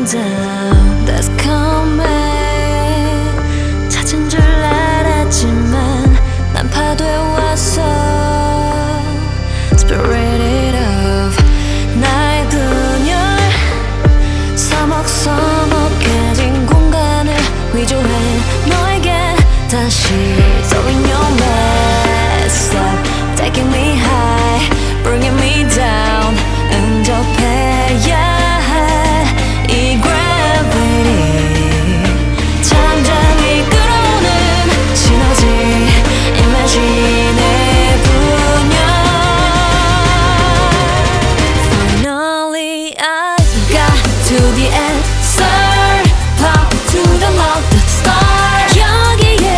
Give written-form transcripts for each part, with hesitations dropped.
down that's coming. 찾은 줄 알았지만 난 파도에 왔어. Spirit of 나의 그녀 서먹서먹해진 공간을 위조해 너에게 다시 throwing your mess up, taking me high, bringing me down. 응접해야 이 gravity 잠잠히 끌어오는 시너지 imagine의 분열. Finally I got to the answer, pop to the love the star. 여기에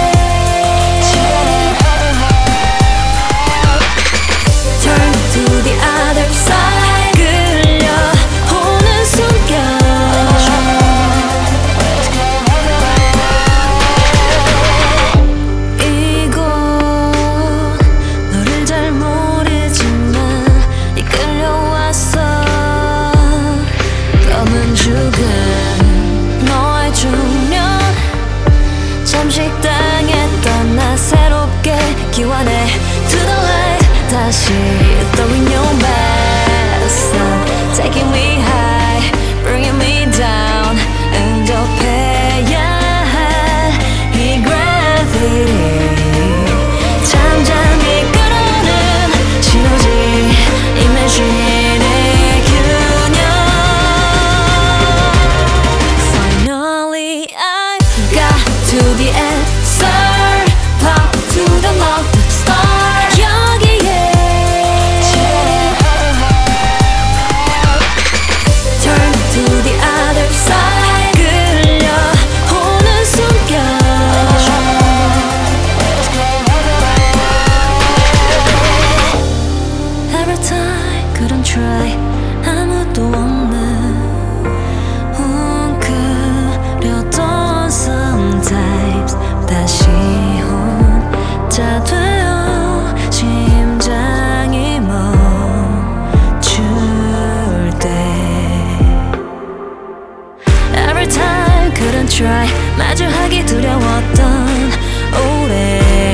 turn to the other side. 너의 중년 잠시 당했던 나 새롭게 기원해 to the light 다시 throwing your mess up, taking me high, bringing me down. 응접해야 이 gravity 잠잠히 끌어오는 시너지 imagine의 to the answer, pop to the love the star. 여기에 turn to the other side. 끌려오는 순간 every time couldn't try 아무도 없는 웅크렸던 sometimes 다시 혼자 되어 심장이 멈출 때 every time couldn't try 마주하기 두려웠던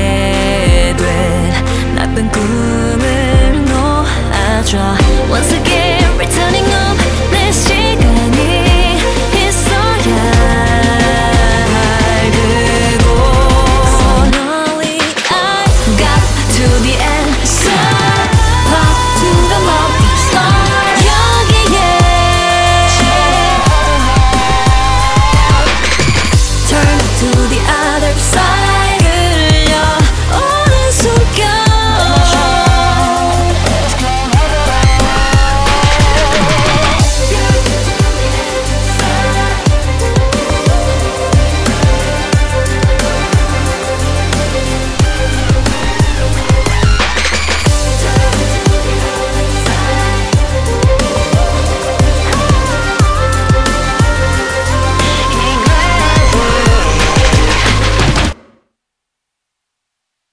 오래된 나쁜 꿈을 놓아줘 once again.